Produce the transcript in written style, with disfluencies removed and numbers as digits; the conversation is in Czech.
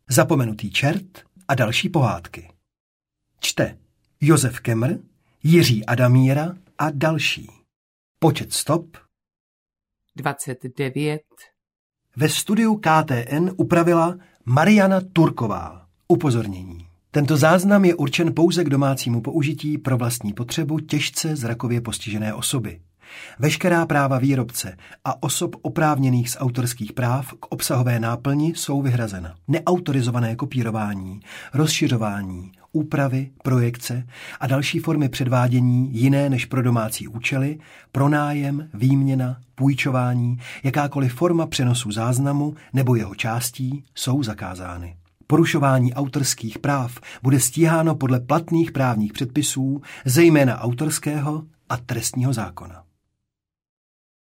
Zapomenutý čert a další pohádky. Čte Josef Kemr, Jiří Adamíra a další. Počet stop 29. Ve studiu KTN upravila Mariana Turková. Upozornění. Tento záznam je určen pouze k domácímu použití pro vlastní potřebu těžce zrakově postižené osoby. Veškerá práva výrobce a osob oprávněných z autorských práv k obsahové náplni jsou vyhrazena. Neautorizované kopírování, rozšiřování, úpravy, projekce a další formy předvádění jiné než pro domácí účely, pronájem, výměna, půjčování, jakákoliv forma přenosu záznamu nebo jeho částí jsou zakázány. Porušování autorských práv bude stíháno podle platných právních předpisů, zejména autorského a trestního zákona.